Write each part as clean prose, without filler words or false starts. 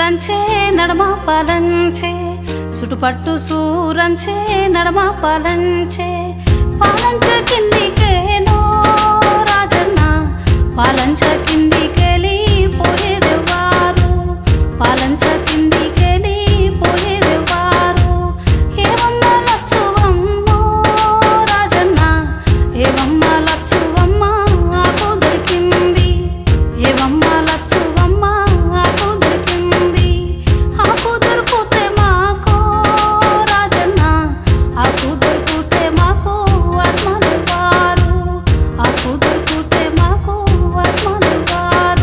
సూరంచే నడమ పాలంచే చుట్టుపట్టు సూరంచే నడమ పాలంచే పాలంచ కిందికేనో రాజన్న పాలంచ కిందికెళ్ళి పోయేదెవ్వారు పాలంచ కిందికెళ్ళి పోయేదెవ్వారు ఏవమ్మ లచ్చువమ్మో రాజన్న ఏవమ్మ లచ్చువమ్మ ఆకు దొరికింది ఏవమ్మ లచ్చువమ్మ ఆకు దొరికింది ఆకు దొరికితే మాకో రాజన్న ఆకు దొరికితే మాకు ఆత్మనివ్వారు ఆకు దొరికితే మాకు ఆత్మనివ్వారు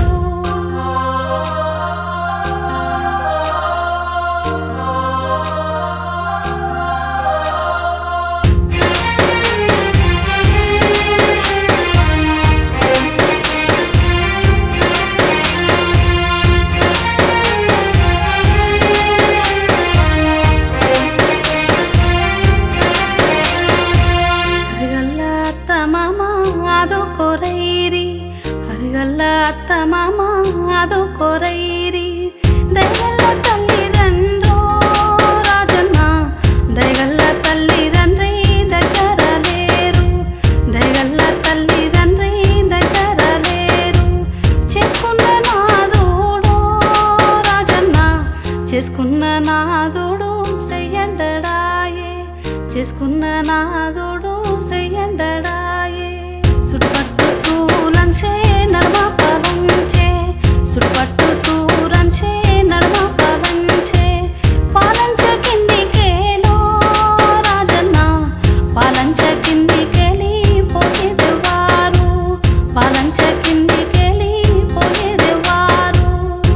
అరిగల్ల అత్త మామ ఆదుకోరైరి అరిగల్ల అత్త మామ ఆదుకోరైరి దయగల్ల తల్లిదండ్రో రాజన్న దయగల్ల తల్లిదండ్రి దగ్గర లేరు దయగల్ల తల్లిదండ్రి దగ్గర లేరు చేసుకున్న నాదుడో రాజన్న చేసుకున్న నాదుడు చెయ్యండడాయే చేసుకున్న నాదుడు చెయ్యండడాయే చుట్టుపట్టు సూలంచే నడమ పాలంచే చుట్టుపట్టు సూరంచే నడమ పాలంచే పాలంచ కిందికేలో రాజన్న పాలంచ కిందికెళ్ళి పోయేదెవ్వారు పాలంచ కిందికెళ్ళి పోయేదెవ్వారు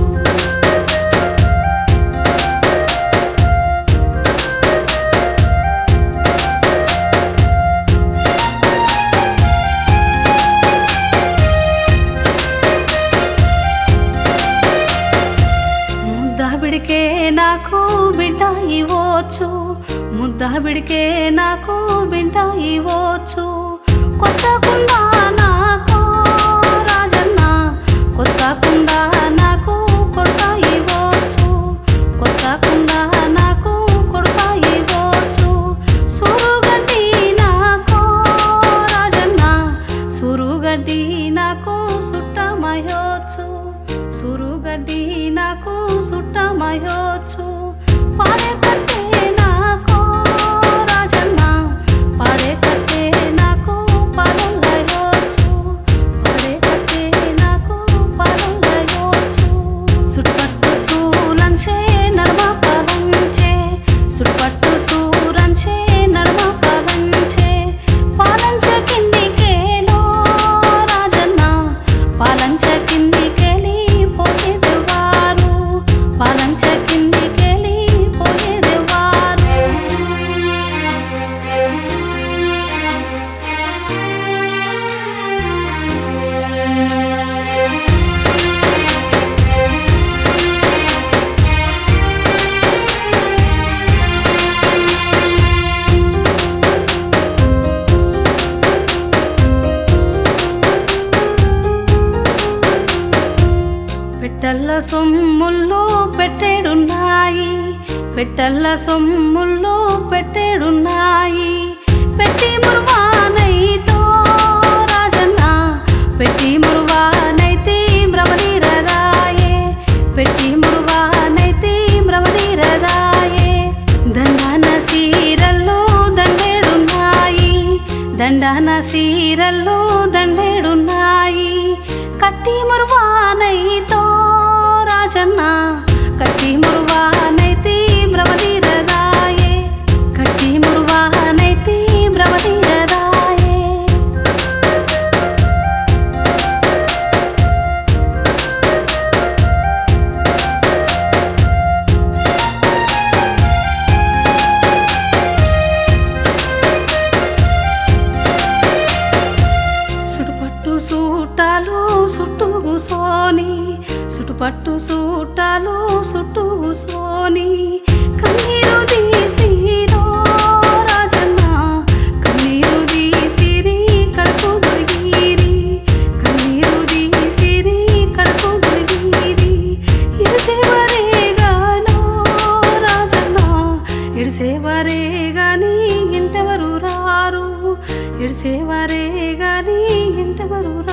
ముద్దాబిడికే నాకు బిడ్డ ఇవ్వచ్చు ముద్దాబిడికే నాకు బిడ్డ ఇవ్వచ్చు కొత్తకుండా నాకు రాజన్న కొత్తకుండా నాకు కొడుక ఇవ్వచ్చు కొత్తకుండా నాకు కొడుక ఇవ్వచ్చు సురుగడ్డి నాకు రాజన్న సురుగడ్డి నాకు సుట్టమయ్యొచ్చు సురుగడ్డి నాకు సుట్టమయ్యొచ్చు పాడే కట్టే నాకు రాజన్న పాడే కట్టే నాకు పాలొల్లయ్యొచ్చు పాడే కట్టే నాకు పాలొల్లయ్యొచ్చు చుట్టుపట్టు సూలంచే నడమ పాలంచే చుట్టుపట్టు సూరంచే నడమ పాలంచే పాలంచ కిందికేలో రాజన్న పాలంచ కిందికెళ్ళి పోయేదెవ్వారు పాలంచ కిందికెళ్ళి పోయేదెవ్వారు పెట్టల్ల సొమ్ముల్లో పెట్టేడున్నాయి పెట్టల్ల సొమ్ముల్లో పెట్టేడున్నాయి పెట్టి మురువానైతో రాజన్న పెట్టి మురువానైతి భ్రమదీరదాయే పెట్టి మురువానైతి భ్రమదీరదాయే దండాన సీరల్లో దండేడున్నాయి దండాన సీరల్లో దండేడున్నాయి కట్టి మురువానైతో రాజన్న కట్టి మురువానైతి భ్రమదీరదాయే కట్టి మురువానైతి భ్రమదీరదాయే చుట్టుపట్టు సూటాలు చుట్టూ కూసోని చుట్టుపట్టు సూటాలు చుట్టూ కూసోని కన్నీరు తీసిరో రాజన్న కన్నీరు తీసిరి కడుపు దొరికిరి కన్నీరు తీసిరి కడుపు దొరికిరి ఇరుసేవరేగా ఎడిసేవారే గాని ఇంటెవరు రారు, ఎడిసేవారే గాని ఇంటెవరు